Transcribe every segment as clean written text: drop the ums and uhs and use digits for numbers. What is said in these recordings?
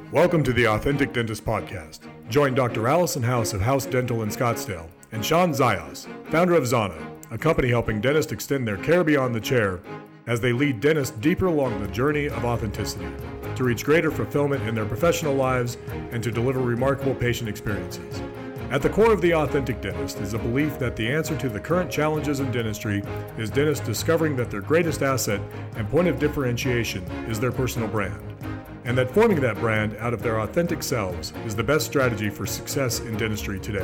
Welcome to the Authentic Dentist Podcast. Join Dr. Allison House of House Dental in Scottsdale and Sean Zayas, founder of Zana, a company helping dentists extend their care beyond the chair as they lead dentists deeper along the journey of authenticity to reach greater fulfillment in their professional lives and to deliver remarkable patient experiences. At the core of the Authentic Dentist is a belief that the answer to the current challenges in dentistry is dentists discovering that their greatest asset and point of differentiation is their personal brand, and that forming that brand out of their authentic selves is the best strategy for success in dentistry today.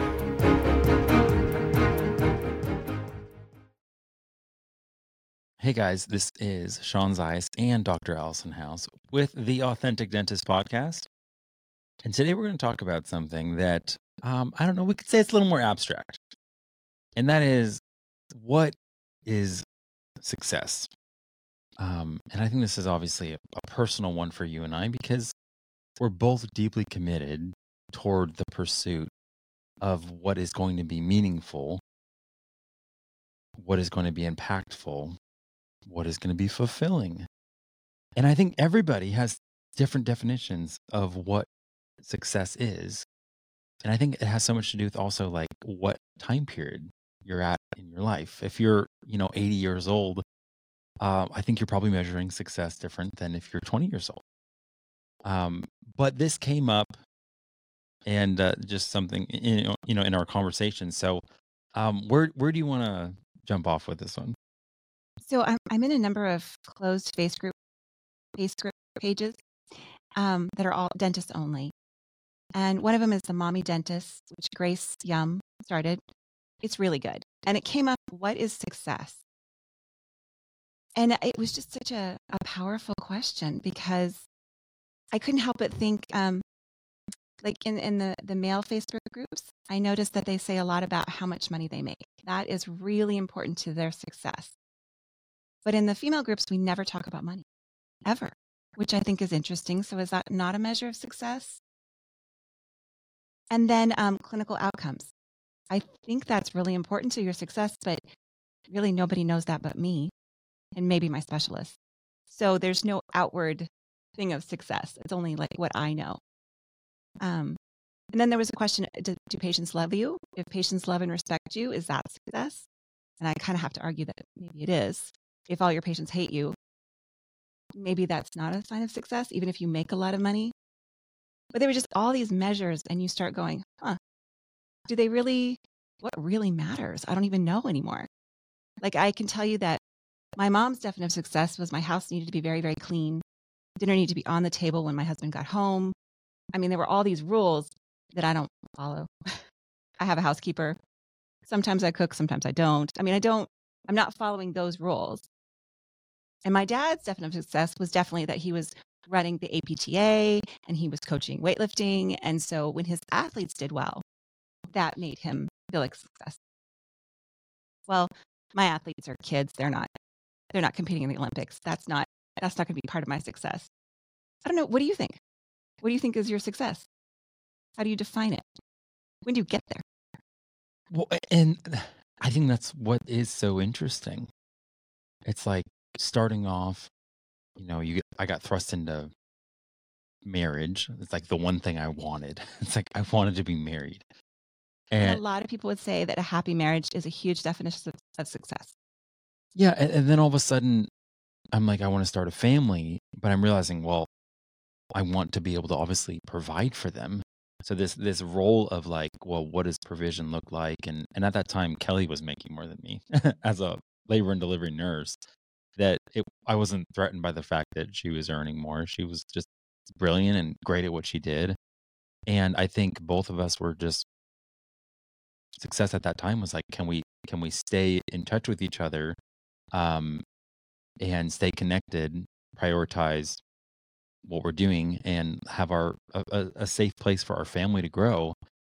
Hey guys, this is Sean Zayas and Dr. Allison House with the Authentic Dentist Podcast. And today we're going to talk about something that, I don't know, we could say it's a little more abstract. And that is, what is success? And I think this is obviously a personal one for you and I, because we're both deeply committed toward the pursuit of what is going to be meaningful, what is going to be impactful, what is going to be fulfilling. And I think everybody has different definitions of what success is. And I think it has so much to do with also like what time period you're at in your life. If you're, 80 years old, I think you're probably measuring success different than if you're 20 years old. But this came up and just something, in our conversation. So where do you want to jump off with this one? So I'm in a number of closed Facebook pages that are all dentists only. And one of them is the Mommy Dentist, which Grace Yum started. It's really good. And it came up, what is success? And it was just such a powerful question, because I couldn't help but think, like in the male Facebook groups, I noticed that they say a lot about how much money they make. That is really important to their success. But in the female groups, we never talk about money, ever, which I think is interesting. So is that not a measure of success? And then clinical outcomes. I think that's really important to your success, but really nobody knows that but me and maybe my specialist. So there's no outward thing of success. It's only like what I know. And then there was a question, do patients love you? If patients love and respect you, is that success? And I kind of have to argue that maybe it is. If all your patients hate you, maybe that's not a sign of success, even if you make a lot of money. But there were just all these measures, and you start going, do they really, what really matters? I don't even know anymore. Like, I can tell you that my mom's definition of success was my house needed to be very, very clean. Dinner needed to be on the table when my husband got home. I mean, there were all these rules that I don't follow. I have a housekeeper. Sometimes I cook, sometimes I don't. I mean, I'm not following those rules. And my dad's definition of success was definitely that he was running the APTA and he was coaching weightlifting. And so when his athletes did well, that made him feel like success. Well, my athletes are kids. They're not competing in the Olympics. That's not going to be part of my success. I don't know. What do you think? What do you think is your success? How do you define it? When do you get there? Well, and I think that's what is so interesting. It's like starting off, I got thrust into marriage. It's like the one thing I wanted. It's like I wanted to be married. And a lot of people would say that a happy marriage is a huge definition of success. Yeah. And then all of a sudden, I'm like, I want to start a family, but I'm realizing, well, I want to be able to obviously provide for them. So this role of like, well, what does provision look like? And at that time, Kelly was making more than me as a labor and delivery nurse. I wasn't threatened by the fact that she was earning more. She was just brilliant and great at what she did. And I think both of us were just, success at that time was like, can we stay in touch with each other, and stay connected, prioritize what we're doing, and have a safe place for our family to grow.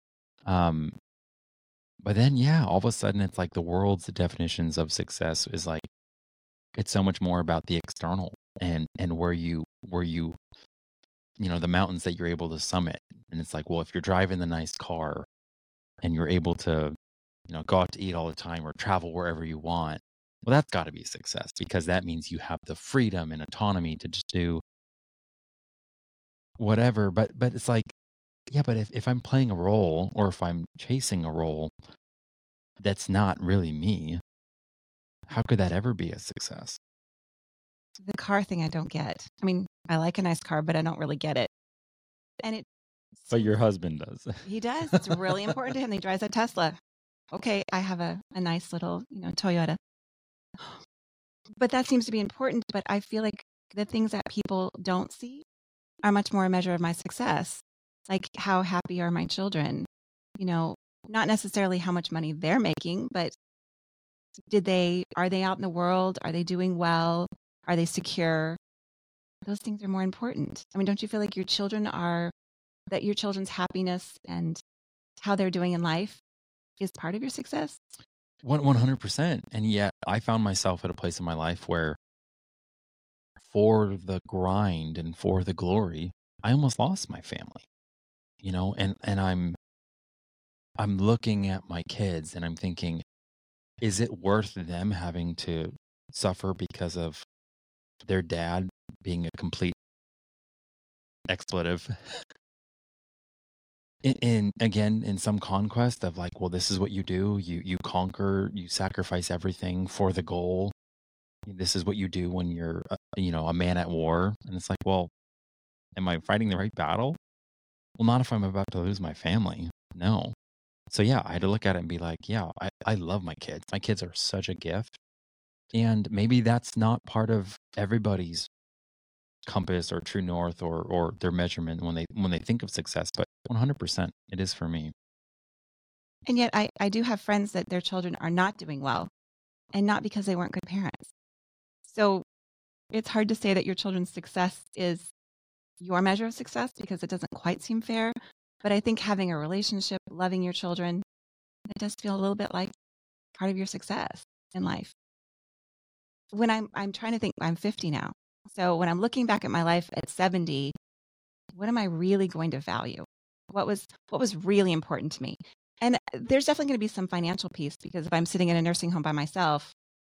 But then, all of a sudden it's like the world's definitions of success is like, it's so much more about the external and where you, the mountains that you're able to summit. And it's like, well, if you're driving the nice car and you're able to, go out to eat all the time or travel wherever you want, well, that's got to be a success, because that means you have the freedom and autonomy to just do whatever. But it's like, yeah, but if I'm playing a role or if I'm chasing a role that's not really me, how could that ever be a success? The car thing I don't get. I mean, I like a nice car, but I don't really get it. And it But seems your husband does. he does. It's really important to him. He drives a Tesla. Okay, I have a nice little, Toyota. But that seems to be important. But I feel like the things that people don't see are much more a measure of my success. Like, how happy are my children? Not necessarily how much money they're making, but are they out in the world? Are they doing well? Are they secure? Those things are more important. I mean, don't you feel like your children's happiness and how they're doing in life is part of your success? 100%. And yet I found myself at a place in my life where for the grind and for the glory, I almost lost my family, and I'm looking at my kids and I'm thinking, is it worth them having to suffer because of their dad being a complete expletive? In some conquest of like, well, this is what you do. You conquer, you sacrifice everything for the goal. This is what you do when you're, a man at war. And it's like, well, am I fighting the right battle? Well, not if I'm about to lose my family. No. So yeah, I had to look at it and be like, yeah, I love my kids. My kids are such a gift. And maybe that's not part of everybody's compass or true north or their measurement when they think of success, but 100% it is for me. And yet I do have friends that their children are not doing well, and not because they weren't good parents. So it's hard to say that your children's success is your measure of success because it doesn't quite seem fair. But I think having a relationship, loving your children, it does feel a little bit like part of your success in life. When I'm trying to think, I'm 50 now. So when I'm looking back at my life at 70, what am I really going to value? What was really important to me? And there's definitely going to be some financial piece, because if I'm sitting in a nursing home by myself,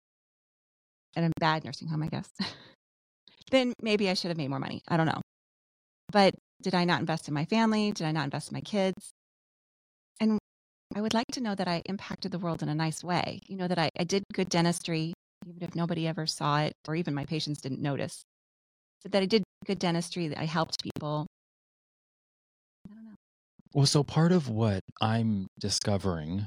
in a bad nursing home, I guess, then maybe I should have made more money. I don't know. But did I not invest in my family? Did I not invest in my kids? And I would like to know that I impacted the world in a nice way. That I did good dentistry, even if nobody ever saw it, or even my patients didn't notice. But that I did good dentistry, that I helped people. I don't know. Well, so part of what I'm discovering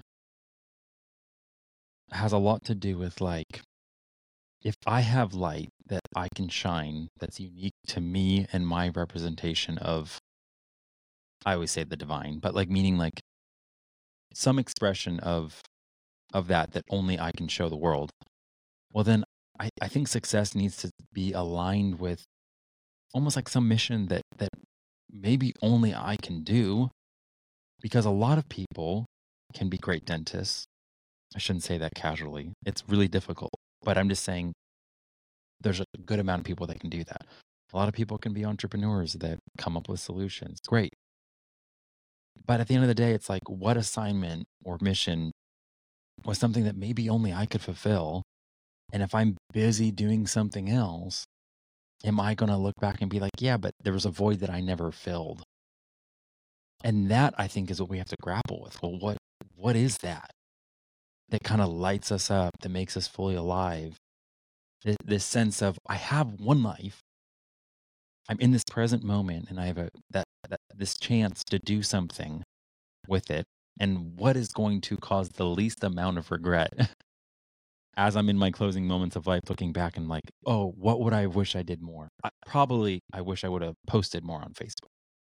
has a lot to do with like, if I have light that I can shine that's unique to me and my representation of, I always say the divine, but like meaning like some expression of that only I can show the world. Well, then I think success needs to be aligned with almost like some mission that maybe only I can do, because a lot of people can be great dentists. I shouldn't say that casually. It's really difficult, but I'm just saying there's a good amount of people that can do that. A lot of people can be entrepreneurs that come up with solutions. Great. But at the end of the day, it's like, what assignment or mission was something that maybe only I could fulfill? And if I'm busy doing something else, am I going to look back and be like, yeah, but there was a void that I never filled? And that, I think, is what we have to grapple with. Well, what is that kind of lights us up, that makes us fully alive? This sense of, I have one life. I'm in this present moment, and I have this chance to do something with it. And what is going to cause the least amount of regret as I'm in my closing moments of life, looking back and like, oh, what would I wish I did more? I wish I would have posted more on Facebook.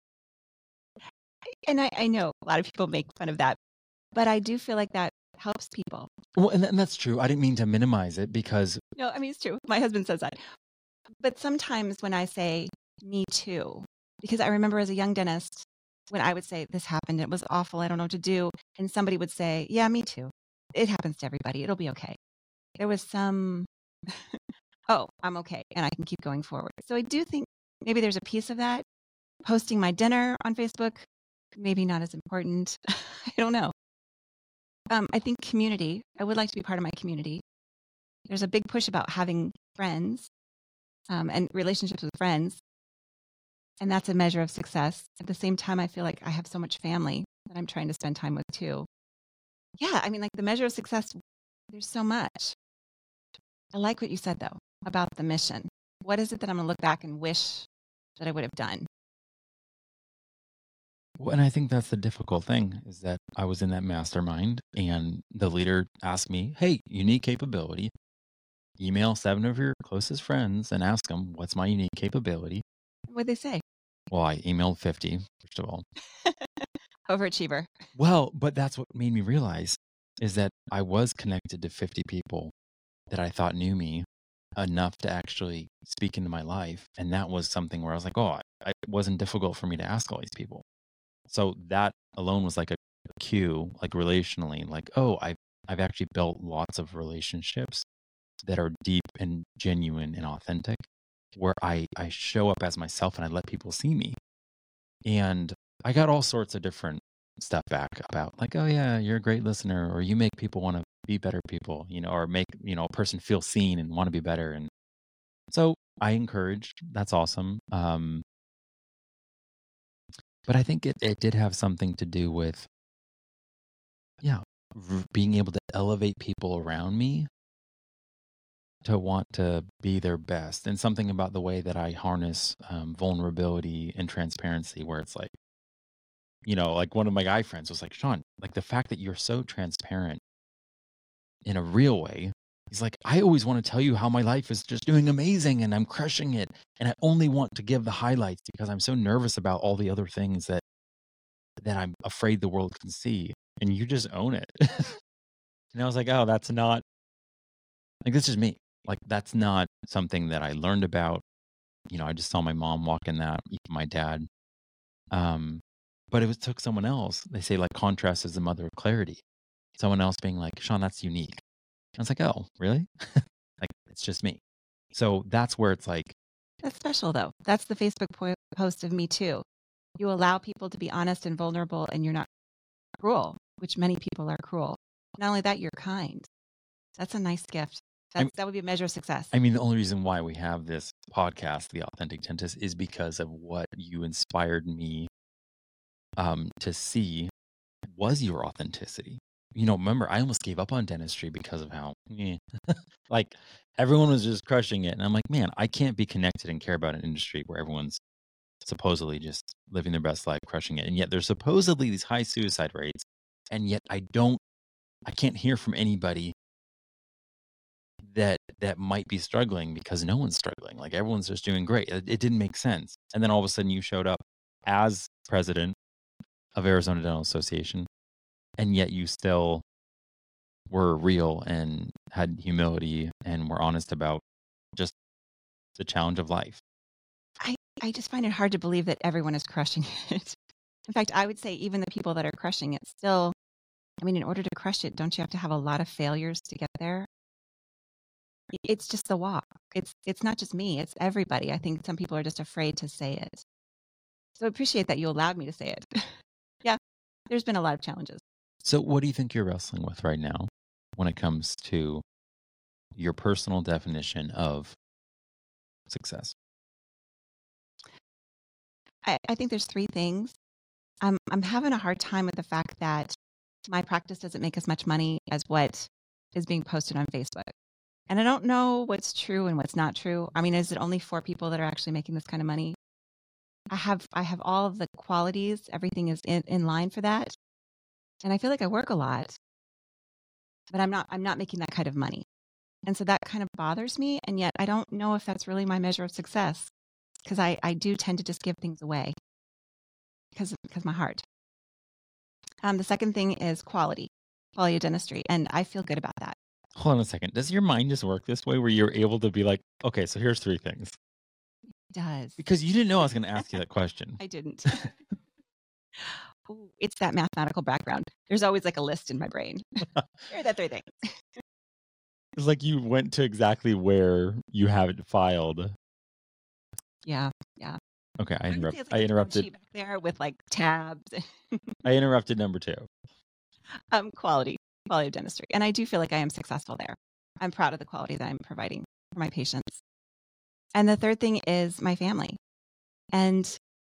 And I know a lot of people make fun of that, but I do feel like that helps people. Well, and that's true. I didn't mean to minimize it, because No, I mean, it's true. My husband says that. But sometimes when I say me too, because I remember as a young dentist, when I would say this happened, it was awful, I don't know what to do. And somebody would say, yeah, me too. It happens to everybody. It'll be okay. There was some, oh, I'm okay. And I can keep going forward. So I do think maybe there's a piece of that. Posting my dinner on Facebook, maybe not as important. I don't know. I think community, I would like to be part of my community. There's a big push about having friends and relationships with friends. And that's a measure of success. At the same time, I feel like I have so much family that I'm trying to spend time with too. Yeah, I mean, like the measure of success, there's so much. I like what you said, though, about the mission. What is it that I'm going to look back and wish that I would have done? Well, and I think that's the difficult thing is that I was in that mastermind and the leader asked me, hey, unique capability. Email 7 of your closest friends and ask them, what's my unique capability? What'd they say? Well, I emailed 50, first of all. Overachiever. Well, but that's what made me realize is that I was connected to 50 people that I thought knew me enough to actually speak into my life. And that was something where I was like, oh, it wasn't difficult for me to ask all these people. So that alone was like a cue, like relationally, like, oh, I've actually built lots of relationships that are deep and genuine and authentic, where I show up as myself and I let people see me. And I got all sorts of different stuff back about like, oh yeah, you're a great listener, or you make people want to be better people, or make, a person feel seen and want to be better. And so I encouraged, that's awesome. But I think it did have something to do with, being able to elevate people around me to want to be their best, and something about the way that I harness vulnerability and transparency, where it's like, like one of my guy friends was like, Sean, like the fact that you're so transparent in a real way, he's like, I always want to tell you how my life is just doing amazing and I'm crushing it. And I only want to give the highlights because I'm so nervous about all the other things that I'm afraid the world can see. And you just own it. And I was like, oh, that's not like, this is me. Like, that's not something that I learned about. I just saw my mom walking that, even my dad. But it took someone else. They say like contrast is the mother of clarity. Someone else being like, Sean, that's unique. I was like, oh, really? Like, it's just me. So that's where it's like. That's special, though. That's the Facebook post of me, too. You allow people to be honest and vulnerable, and you're not cruel, which many people are cruel. Not only that, you're kind. That's a nice gift. That would be a measure of success. I mean, the only reason why we have this podcast, The Authentic Dentist, is because of what you inspired me to see was your authenticity. Remember, I almost gave up on dentistry because of how, like, everyone was just crushing it. And I'm like, man, I can't be connected and care about an industry where everyone's supposedly just living their best life, crushing it. And yet there's supposedly these high suicide rates. And yet I can't hear from anybody that might be struggling, because no one's struggling. Like, everyone's just doing great. It didn't make sense. And then all of a sudden you showed up as president of Arizona Dental Association, and yet you still were real and had humility and were honest about just the challenge of life. I just find it hard to believe that everyone is crushing it. In fact, I would say even the people that are crushing it still, I mean, in order to crush it, don't you have to have a lot of failures to get there? It's just the walk. It's not just me, it's everybody. I think some people are just afraid to say it. So I appreciate that you allowed me to say it. Yeah, there's been a lot of challenges. So what do you think you're wrestling with right now when it comes to your personal definition of success? I think there's 3 things. I'm having a hard time with the fact that my practice doesn't make as much money as what is being posted on Facebook. And I don't know what's true and what's not true. I mean, is it only 4 people that are actually making this kind of money? I have all of the qualities. Everything is in line for that. And I feel like I work a lot, but I'm not making that kind of money. And so that kind of bothers me. And yet I don't know if that's really my measure of success, because I do tend to just give things away because my heart. The second thing is quality of dentistry. And I feel good about that. Hold on a second. Does your mind just work this way where you're able to be like, okay, so here's 3 things? It does. Because you didn't know I was going to ask you that question. I didn't. Ooh, it's that mathematical background. There's always like a list in my brain. Here are the 3 things. It's like you went to exactly where you have it filed. Yeah. Okay, I Like interrupted. back there with like tabs. I interrupted number 2. Quality of dentistry. And I do feel like I am successful there. I'm proud of the quality that I'm providing for my patients. And the third thing is my family. And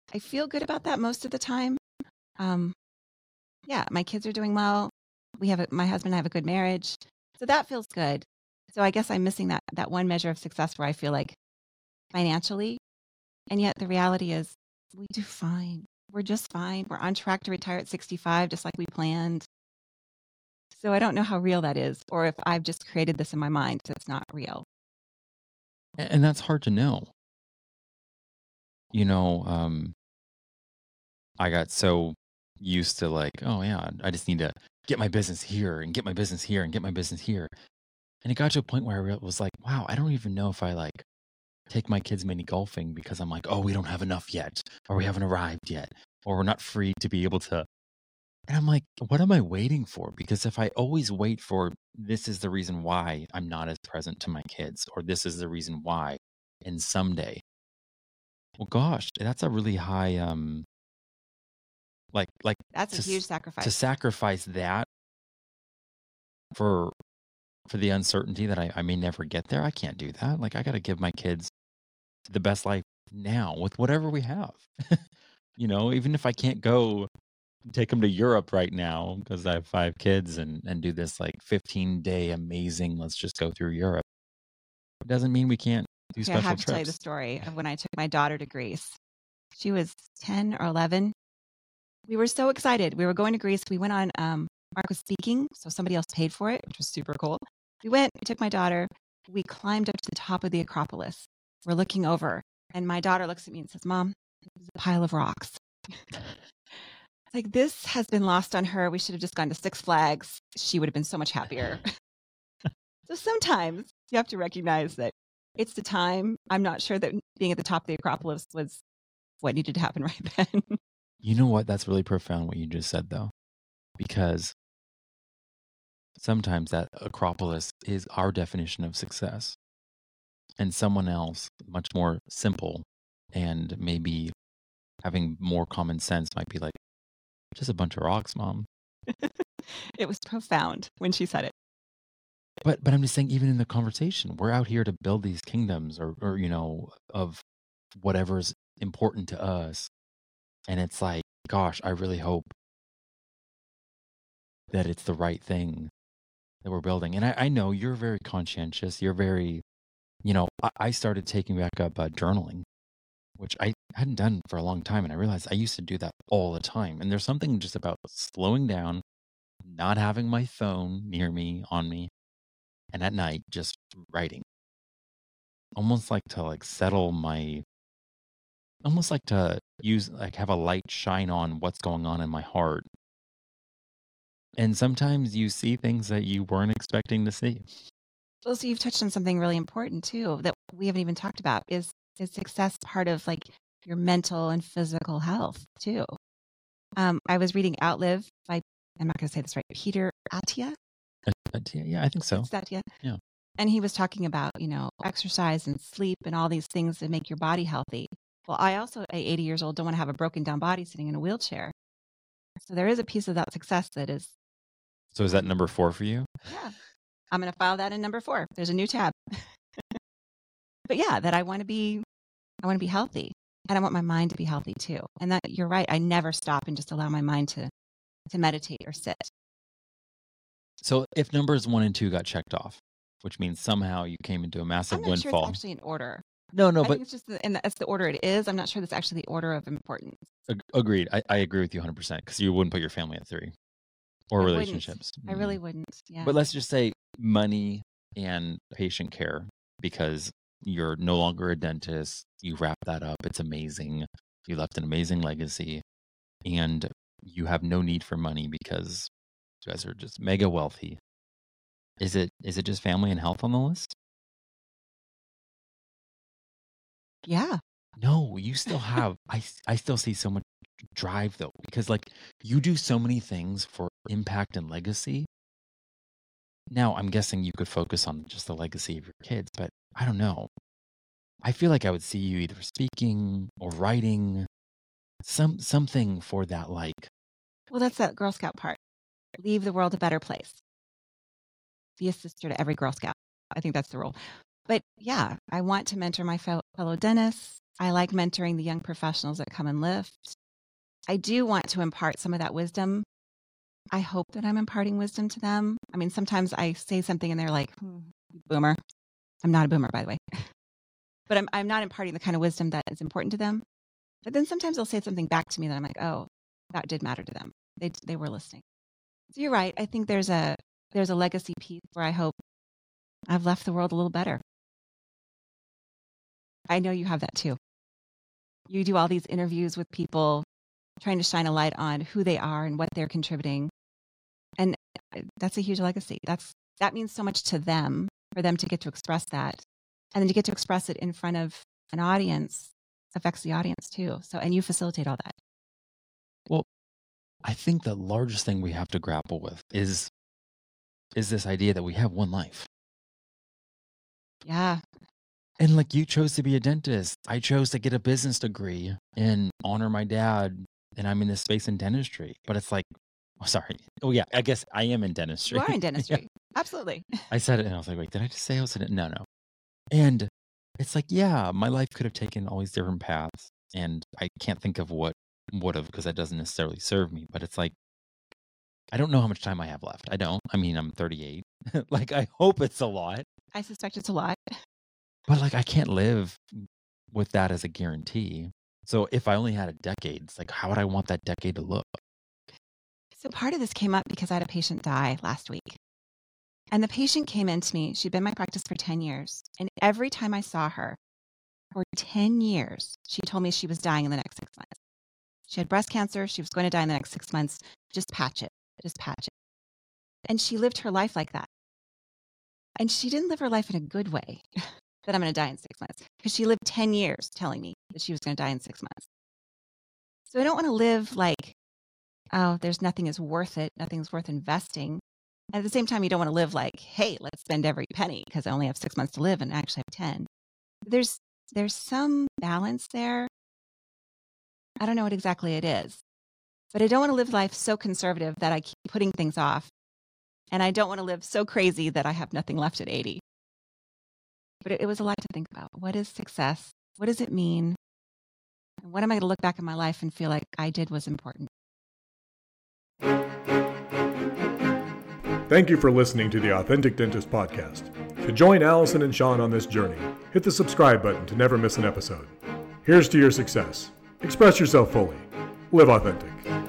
I feel good about that most of the time. Yeah, my kids are doing well. My husband and I have a good marriage. So that feels good. So I guess I'm missing that one measure of success where I feel like financially. And yet the reality is we do fine. We're just fine. We're on track to retire at 65, just like we planned. So I don't know how real that is, or if I've just created this in my mind that's not real. And that's hard to know. You know, I got so used to like, oh yeah, I just need to get my business here and get my business here and get my business here. And it got to a point where was like, wow, I don't even know if I like take my kids mini golfing because I'm like, oh, we don't have enough yet, or we haven't arrived yet, or we're not free to be able to. And I'm like, what am I waiting for? Because if I always wait for this is the reason why I'm not as present to my kids, or this is the reason why, and someday, well, gosh, that's a really high, like That's a huge to sacrifice. sacrifice that for the uncertainty that I may never get there. I can't do that. Like I got to give my kids the best life now with whatever we have. You know, even if I can't go take them to Europe right now because I have 5 kids and do this like 15-day amazing, let's just go through Europe. It doesn't mean we can't do Okay, I special have to tell you the trips. story of when I took my daughter to Greece. She was 10 or 11. We were so excited. We were going to Greece. We went on, Mark was speaking, so somebody else paid for it, which was super cool. We took my daughter. We climbed up to the top of the Acropolis. We're looking over, and my daughter looks at me and says, Mom, there's a pile of rocks. It's like, this has been lost on her. We should have just gone to Six Flags. She would have been so much happier. So sometimes you have to recognize that it's the time. I'm not sure that being at the top of the Acropolis was what needed to happen right then. You know what? That's really profound what you just said, though, because sometimes that Acropolis is our definition of success. And someone else, much more simple and maybe having more common sense, might be like, just a bunch of rocks, Mom. It was profound when she said it. But I'm just saying, even in the conversation, we're out here to build these kingdoms or you know, of whatever's important to us. And it's like, gosh, I really hope that it's the right thing that we're building. And I know you're very conscientious. You're very, you know, I started taking back up journaling, which I hadn't done for a long time. And I realized I used to do that all the time. And there's something just about slowing down, not having my phone near me, on me, and at night just writing. Almost like to like settle my, almost like to use, like have a light shine on what's going on in my heart. And sometimes you see things that you weren't expecting to see. Well, so you've touched on something really important too that we haven't even talked about is success part of like your mental and physical health too. I was reading Outlive by, I'm not going to say this right, Peter Attia. Yeah, I think so. It's Attia. Yeah. And he was talking about, you know, exercise and sleep and all these things that make your body healthy. Well, I also, at 80 years old, don't want to have a broken down body sitting in a wheelchair. So there is a piece of that success that is. So is that number 4 for you? Yeah. I'm going to file that in number 4. There's a new tab. But yeah, that I want to be healthy, and I want my mind to be healthy too. And that you're right. I never stop and just allow my mind to meditate or sit. So if numbers 1 and 2 got checked off, which means somehow you came into a massive I'm not windfall. sure it's actually in order. No, I but think it's just and that's the order it is. I'm not sure that's actually the order of importance. Agreed. I agree with you 100% because you wouldn't put your family at 3 or I wouldn't. relationships. I really wouldn't. Yeah. But let's just say money and patient care, because you're no longer a dentist. You wrap that up. It's amazing. You left an amazing legacy, and you have no need for money because you guys are just mega wealthy. Is it just family and health on the list? Yeah. No, you still have. I still see so much drive though, because like you do so many things for impact and legacy. Now, I'm guessing you could focus on just the legacy of your kids, but I don't know. I feel like I would see you either speaking or writing something for that, like. Well, that's that Girl Scout part. Leave the world a better place. Be a sister to every Girl Scout. I think that's the rule. But yeah, I want to mentor my fellow dentists. I like mentoring the young professionals that come and lift. I do want to impart some of that wisdom. I hope that I'm imparting wisdom to them. I mean, sometimes I say something and they're like, boomer. I'm not a boomer, by the way. But I'm not imparting the kind of wisdom that is important to them. But then sometimes they'll say something back to me that I'm like, oh, that did matter to them. They were listening. So you're right. I think there's a legacy piece where I hope I've left the world a little better. I know you have that too. You do all these interviews with people trying to shine a light on who they are and what they're contributing. And that's a huge legacy. That means so much to them, for them to get to express that. And then to get to express it in front of an audience affects the audience too. So, and you facilitate all that. Well, I think the largest thing we have to grapple with is this idea that we have one life. Yeah. And like, you chose to be a dentist. I chose to get a business degree and honor my dad. And I'm in this space in dentistry. But it's like, oh, sorry. Oh, yeah, I guess I am in dentistry. You are in dentistry. Yeah. Absolutely. I said it and I was like, wait, did I just say I was in it? No. And it's like, yeah, my life could have taken all these different paths. And I can't think of what would have, because that doesn't necessarily serve me. But it's like, I don't know how much time I have left. I don't. I mean, I'm 38. Like, I hope it's a lot. I suspect it's a lot. But like, I can't live with that as a guarantee. So if I only had a decade, it's like, how would I want that decade to look? So part of this came up because I had a patient die last week. And the patient came in to me. She'd been in my practice for 10 years. And every time I saw her for 10 years, she told me she was dying in the next 6 months. She had breast cancer. She was going to die in the next 6 months. Just patch it. Just patch it. And she lived her life like that. And she didn't live her life in a good way, that I'm going to die in 6 months, because she lived 10 years telling me that she was going to die in 6 months. So I don't want to live like, oh, nothing is worth it. Nothing's worth investing. And at the same time, you don't want to live like, hey, let's spend every penny because I only have 6 months to live and I actually have 10. There's some balance there. I don't know what exactly it is, but I don't want to live life so conservative that I keep putting things off. And I don't want to live so crazy that I have nothing left at 80. But it was a lot to think about. What is success? What does it mean? And what am I going to look back in my life and feel like I did was important? Thank you for listening to the Authentic Dentist Podcast. To join Allison and Sean on this journey, hit the subscribe button to never miss an episode. Here's to your success. Express yourself fully. Live authentic.